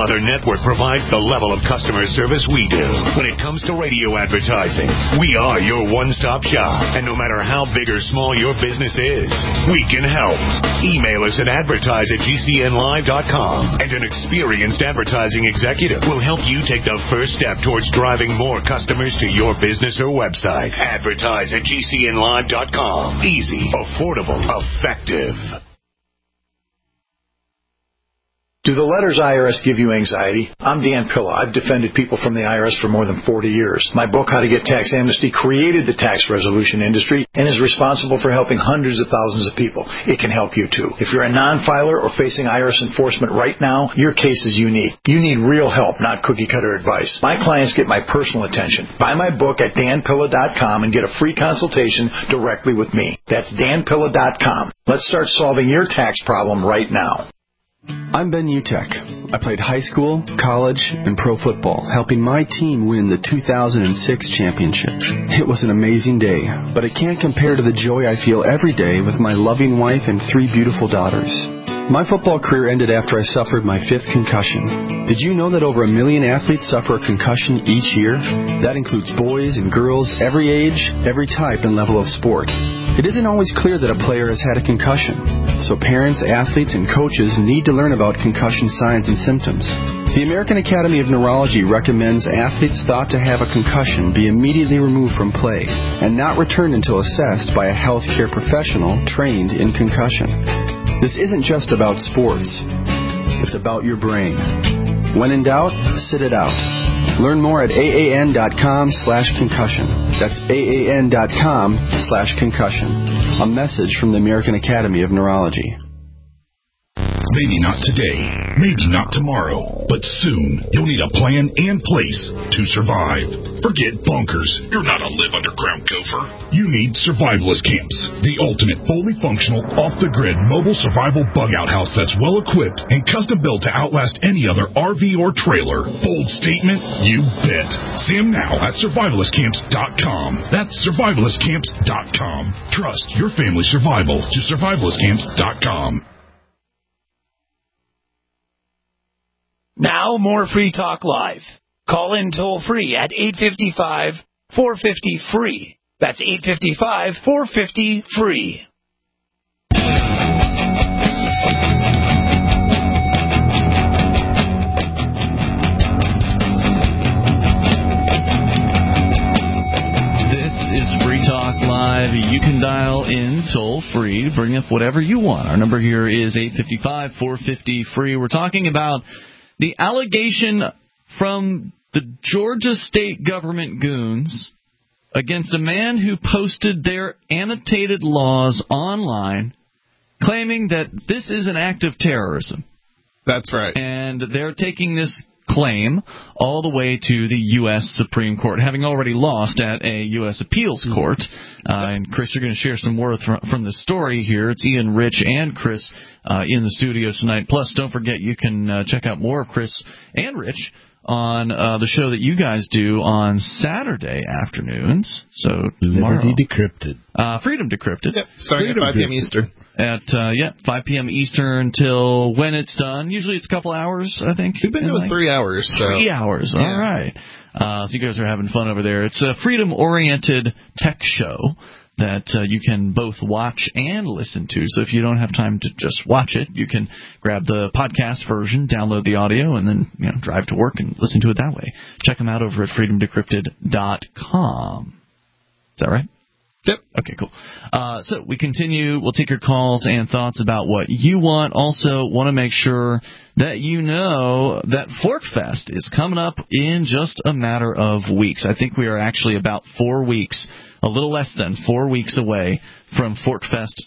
other network provides the level of customer service we do. When it comes to radio advertising, we are your one-stop shop. And no matter how big or small your business is, we can help. Email us at advertise@gcnlive.com, and an experienced advertising executive will help you take the first step towards driving more customers to your business or website. Advertise@gcnlive.com. Easy, affordable, effective. Do the letters IRS give you anxiety? I'm Dan Pilla. I've defended people from the IRS for more than 40 years. My book, How to Get Tax Amnesty, created the tax resolution industry and is responsible for helping hundreds of thousands of people. It can help you, too. If you're a non-filer or facing IRS enforcement right now, your case is unique. You need real help, not cookie-cutter advice. My clients get my personal attention. Buy my book at danpilla.com and get a free consultation directly with me. That's danpilla.com. Let's start solving your tax problem right now. I'm Ben Utek. I played high school, college, and pro football, helping my team win the 2006 championship. It was an amazing day, but it can't compare to the joy I feel every day with my loving wife and 3 beautiful daughters. My football career ended after I suffered my 5th concussion. Did you know that over 1 million athletes suffer a concussion each year? That includes boys and girls, every age, every type and level of sport. It isn't always clear that a player has had a concussion, so parents, athletes, and coaches need to learn about concussion signs and symptoms. The American Academy of Neurology recommends athletes thought to have a concussion be immediately removed from play and not returned until assessed by a healthcare professional trained in concussion. This isn't just about sports. It's about your brain. When in doubt, sit it out. Learn more at AAN.com/concussion. That's AAN.com/concussion. A message from the American Academy of Neurology. Maybe not today, maybe not tomorrow, but soon you'll need a plan and place to survive. Forget bunkers. You're not a live underground gopher. You need survivalist camps, the ultimate fully functional, off-the-grid mobile survival bug-out house that's well-equipped and custom-built to outlast any other RV or trailer. Bold statement? You bet. See them now at survivalistcamps.com. That's survivalistcamps.com. Trust your family's survival to survivalistcamps.com. Now, more Free Talk Live. Call in toll-free at 855-450-FREE. That's 855-450-FREE. This is Free Talk Live. You can dial in toll-free to bring up whatever you want. Our number here is 855-450-FREE. We're talking about the allegation from the Georgia state government goons against a man who posted their annotated laws online claiming that this is an act of terrorism. That's right. And they're taking this claim all the way to the U.S. Supreme Court, having already lost at a U.S. appeals court. And, Chris, you're going to share some more from the story here. It's Ian, Rich, and Chris in the studio tonight. Plus, don't forget you can check out more of Chris and Rich on the show that you guys do on Saturday afternoons. So tomorrow, Liberty Decrypted. Freedom Decrypted. Yep, starting at 5 p.m. Eastern. At 5 p.m. Eastern till when it's done. Usually it's a couple hours, I think. We've been doing 3 hours. So. 3 hours, yeah. All right. So you guys are having fun over there. It's a freedom-oriented tech show that you can both watch and listen to. So if you don't have time to just watch it, you can grab the podcast version, download the audio, and then drive to work and listen to it that way. Check them out over at freedomdecrypted.com. Is that right? Yep. Okay, cool. So we continue. We'll take your calls and thoughts about what you want. Also, want to make sure that you know that ForkFest is coming up in just a matter of weeks. I think we are actually about 4 weeks, a little less than 4 weeks away from ForkFest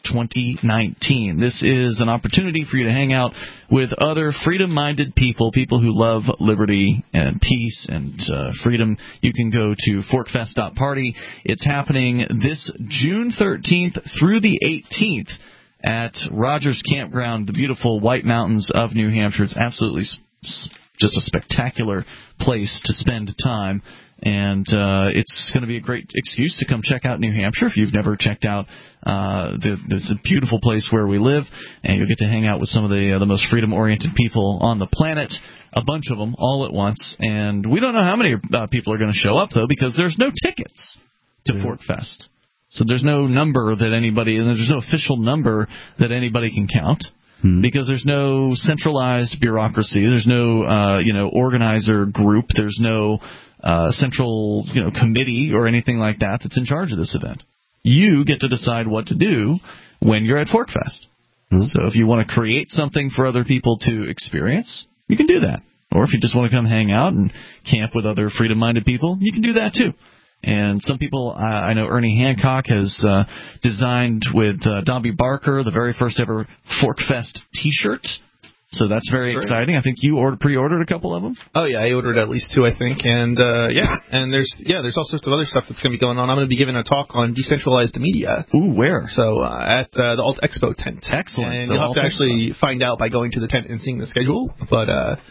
2019. This is an opportunity for you to hang out with other freedom-minded people who love liberty and peace and freedom. You can go to forkfest.party. It's happening this June 13th through the 18th at Rogers Campground, the beautiful White Mountains of New Hampshire. It's absolutely just a spectacular place to spend time. And it's going to be a great excuse to come check out New Hampshire if you've never checked out. It's a beautiful place where we live, and you'll get to hang out with some of the most freedom-oriented people on the planet, a bunch of them all at once. And we don't know how many people are going to show up, though, because there's no tickets to Fork Fest. So there's no number that anybody, and there's no official number that anybody can count. Because there's no centralized bureaucracy, there's no organizer group, there's no central committee or anything like that that's in charge of this event. You get to decide what to do when you're at Fork Fest. So if you want to create something for other people to experience, you can do that. Or if you just want to come hang out and camp with other freedom-minded people, you can do that too. And some people, I know Ernie Hancock has designed with Dobby Barker the very first ever Fork Fest T-shirt. So that's very exciting. I think you pre-ordered a couple of them. Oh yeah, I ordered at least 2, I think. And there's all sorts of other stuff that's going to be going on. I'm going to be giving a talk on decentralized media. Ooh, where? So at the Alt Expo tent. Excellent. And you'll have to actually find out by going to the tent and seeing the schedule. But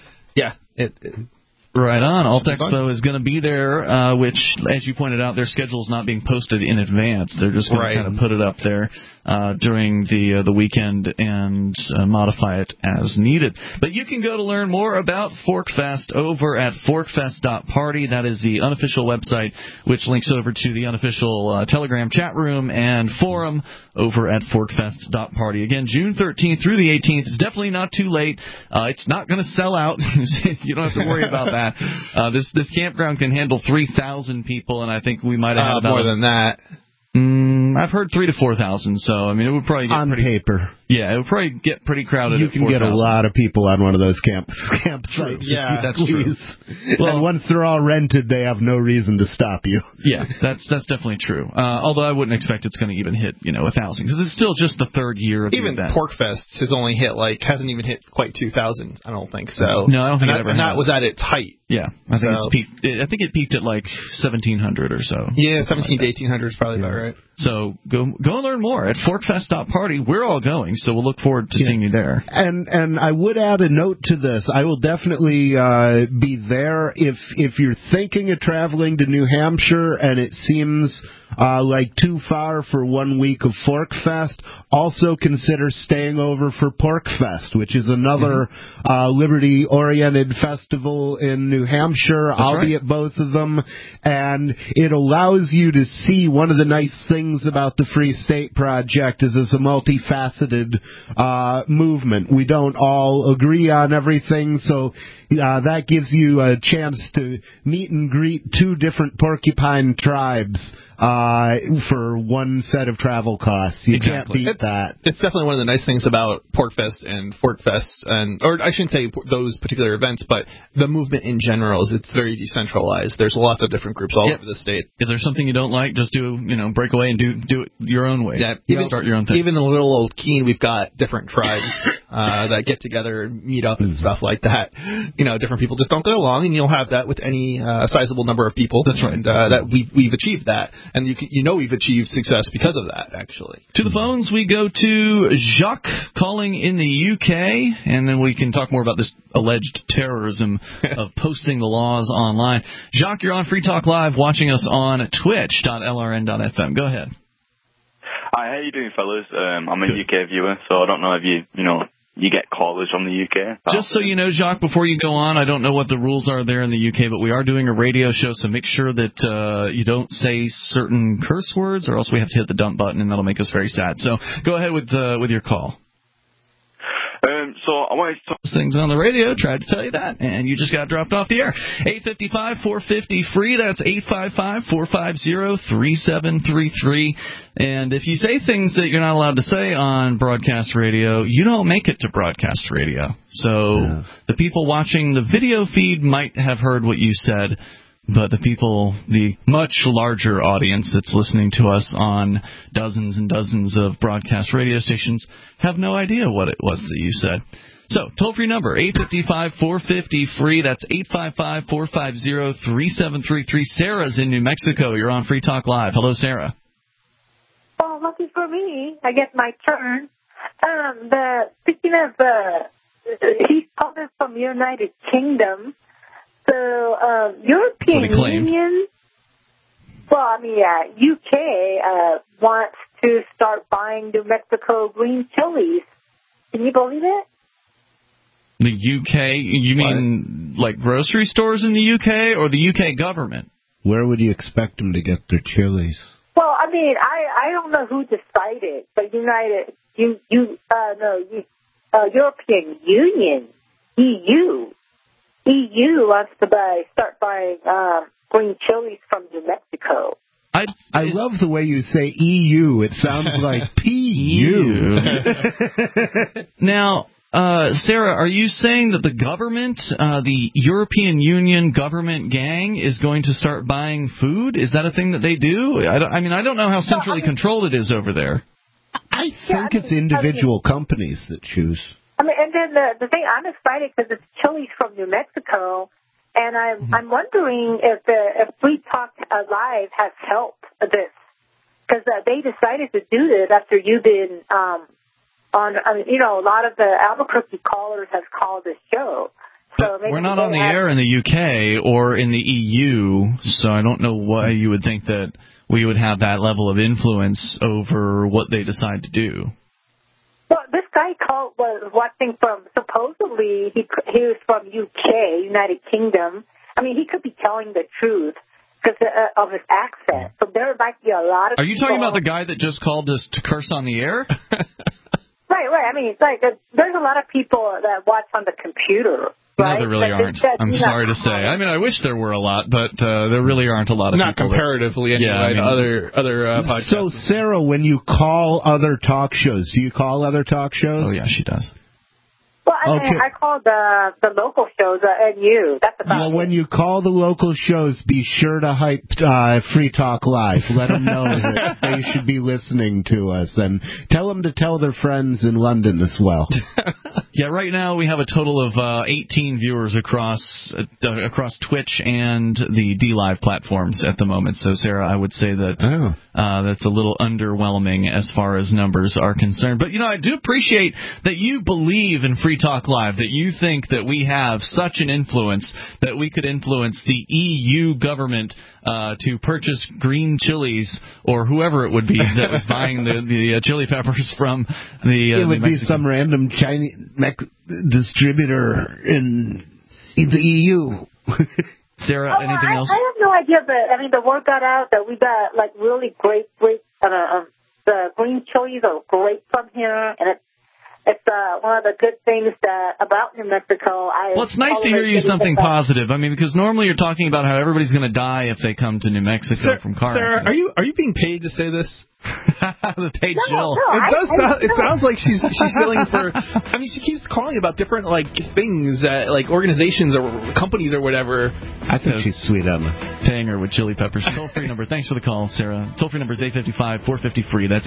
Right on. Alt Expo is going to be there, which, as you pointed out, their schedule is not being posted in advance. They're just going to kind of put it up there during the weekend and modify it as needed. But you can go to learn more about ForkFest over at forkfest.party. That is the unofficial website, which links over to the unofficial Telegram chat room and forum over at forkfest.party. Again, June 13th through the 18th. It's definitely not too late. It's not going to sell out. You don't have to worry about that. This campground can handle 3,000 people, and I think we might have had about more than that. I've heard 3,000 to 4,000, so I mean it would probably get on paper. Yeah, it would probably get pretty crowded. You can get a lot of people on one of those campsites. Yeah, that's true. Well, and once they're all rented, they have no reason to stop you. Yeah, that's definitely true. Although I wouldn't expect it's going to even hit 1,000 because it's still just the third year of the event. Even PorkFest has only hasn't even hit quite 2,000. I don't think so. No, I don't think it ever has. And that was at its height. Yeah, I think it's peaked. I think it peaked at like 1,700 or so. Yeah, 17 to 1,800 is probably about right. So go and learn more at forkfest.party. We're all going, so we'll look forward to seeing you there. And I would add a note to this. I will definitely be there if you're thinking of traveling to New Hampshire and it seems like too far for 1 week of ForkFest. Also consider staying over for PorkFest, which is another liberty-oriented festival in New Hampshire. I'll be at both of them, and it allows you to see one of the nice things about the Free State Project is it's a multifaceted movement. We don't all agree on everything, so that gives you a chance to meet and greet 2 different porcupine tribes for one set of travel costs. You can't beat that. It's definitely one of the nice things about PorkFest and ForkFest, or I shouldn't say those particular events, but the movement in general is it's very decentralized. There's lots of different groups all over the state. If there's something you don't like, just break away and do it your own way. Yeah, start your own thing. Even in little old Keene, we've got different tribes that get together and meet up and stuff like that. Different people just don't get along, and you'll have that with any sizable number of people. That's right. And that we've achieved that. And we've achieved success because of that, actually. To the phones we go to Jacques calling in the UK, and then we can talk more about this alleged terrorism of posting the laws online. Jacques, you're on Free Talk Live, watching us on twitch.lrn.fm. Go ahead. Hi, how you doing, fellas? I'm a UK viewer, so I don't know if you get callers from the UK. Just so you know, Jacques, before you go on, I don't know what the rules are there in the UK, but we are doing a radio show, so make sure that you don't say certain curse words, or else we have to hit the dump button, and that'll make us very sad. So go ahead with your call. So I wanted to talk things on the radio. Tried to tell you that, and you just got dropped off the air. 855-450-FREE. That's 855-450-3733. And if you say things that you're not allowed to say on broadcast radio, you don't make it to broadcast radio. So the people watching the video feed might have heard what you said, but the much larger audience that's listening to us on dozens and dozens of broadcast radio stations have no idea what it was that you said. So, toll-free number, 855-450-FREE. That's 855-450-3733. Sarah's in New Mexico. You're on Free Talk Live. Hello, Sarah. Oh, lucky for me, I get my turn. Speaking of, he's calling from United Kingdom. So, European Union, UK wants to start buying New Mexico green chilies. Can you believe it? The UK? You mean like grocery stores in the UK or the UK government? Where would you expect them to get their chilies? Well, I don't know who decided, but European Union, EU wants to start buying green chilies from New Mexico. I love the way you say EU. It sounds like PU. Now, Sarah, are you saying that the government, the European Union government gang, is going to start buying food? Is that a thing that they do? I don't know how centrally controlled it is over there. I think it's individual companies that choose. And then the thing, I'm excited because it's chilies from New Mexico, and I'm wondering if Free Talk Live has helped this, because they decided to do this after you've been a lot of the Albuquerque callers have called this show. So we're not on the air in the UK or in the EU, so I don't know why you would think that we would have that level of influence over what they decide to do. Well, this guy was watching from, supposedly, he was from UK, United Kingdom. He could be telling the truth because of his accent. So there might be a lot of Are you talking about the guy that just called us to curse on the air? Right. It's like there's a lot of people that watch on the computer. Right? No, there really aren't. I'm sorry to say. I wish there were a lot, but there really aren't a lot of not people. Not comparatively, anyway, to other podcasts. So, Sarah, when you call other talk shows, do you call other talk shows? Oh, yeah, she does. Well, I called the local shows and you. That's about it. When you call the local shows, be sure to hype Free Talk Live. Let them know that they should be listening to us, and tell them to tell their friends in London as well. Yeah, right now we have a total of 18 viewers across Twitch and the DLive platforms at the moment. So, Sarah, I would say that that's a little underwhelming as far as numbers are concerned. But, I do appreciate that you believe in Free Talk Live, that you think that we have such an influence that we could influence the EU government to purchase green chilies, or whoever it would be that was buying the chili peppers from the it would be some random Chinese distributor in the EU. Sarah, anything else? I have no idea, but the word got out that we got really great the green chilies are great from here, and it's one of the good things about New Mexico. Well, it's nice to hear you something positive. Because normally you're talking about how everybody's going to die if they come to New Mexico from car accidents. Sarah, are you being paid to say this? The paid Jill. No, it sounds like she's shilling for. She keeps calling about different things, organizations or companies or whatever. I think she's sweet on us. Paying her with chili peppers. Toll-free number. Thanks for the call, Sarah. Toll-free number is 855-450-FREE. That's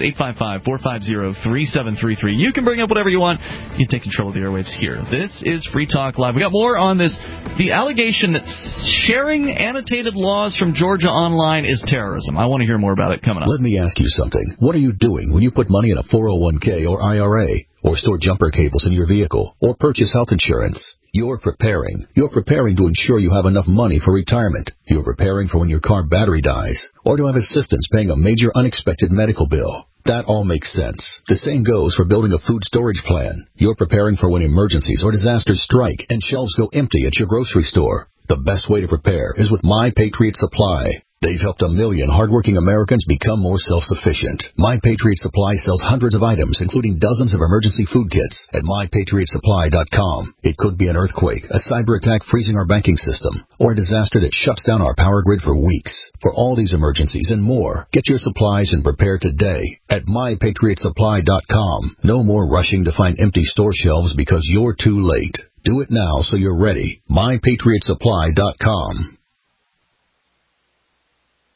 855-450-3733. You can bring up whatever you want. You take control of the airwaves here. This is Free Talk Live. We got more on this. The allegation that sharing annotated laws from Georgia Online is terrorism. I want to hear more about it coming up. Let me ask you something. What are you doing when you put money in a 401k or IRA, or store jumper cables in your vehicle, or purchase health insurance? You're preparing. You're preparing to ensure you have enough money for retirement. You're preparing for when your car battery dies, or to have assistance paying a major unexpected medical bill. That all makes sense. The same goes for building a food storage plan. You're preparing for when emergencies or disasters strike and shelves go empty at your grocery store. The best way to prepare is with My Patriot Supply. They've helped 1 million hardworking Americans become more self-sufficient. My Patriot Supply sells hundreds of items, including dozens of emergency food kits at MyPatriotSupply.com. It could be an earthquake, a cyber attack freezing our banking system, or a disaster that shuts down our power grid for weeks. For all these emergencies and more, get your supplies and prepare today at MyPatriotSupply.com. No more rushing to find empty store shelves because you're too late. Do it now so you're ready. MyPatriotSupply.com.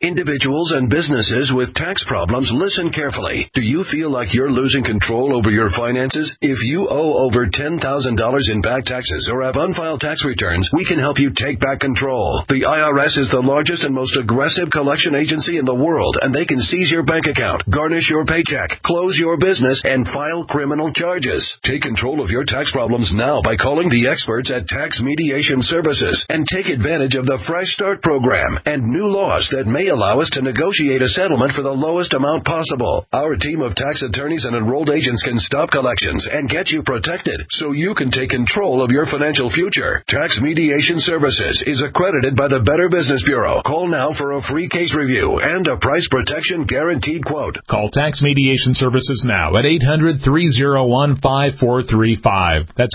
Individuals and businesses with tax problems, listen carefully. Do you feel like you're losing control over your finances? If you owe over $10,000 in back taxes or have unfiled tax returns, we can help you take back control. The IRS is the largest and most aggressive collection agency in the world, and they can seize your bank account, garnish your paycheck, close your business, and file criminal charges. Take control of your tax problems now by calling the experts at Tax Mediation Services and take advantage of the Fresh Start program and new laws that may allow us to negotiate a settlement for the lowest amount possible. Our team of tax attorneys and enrolled agents can stop collections and get you protected so you can take control of your financial future. Tax Mediation Services is accredited by the Better Business Bureau. Call now for a free case review and a price protection guaranteed quote. Call Tax Mediation Services now at 800-301-5435. That's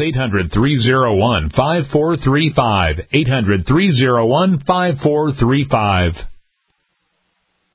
800-301-5435. 800-301-5435.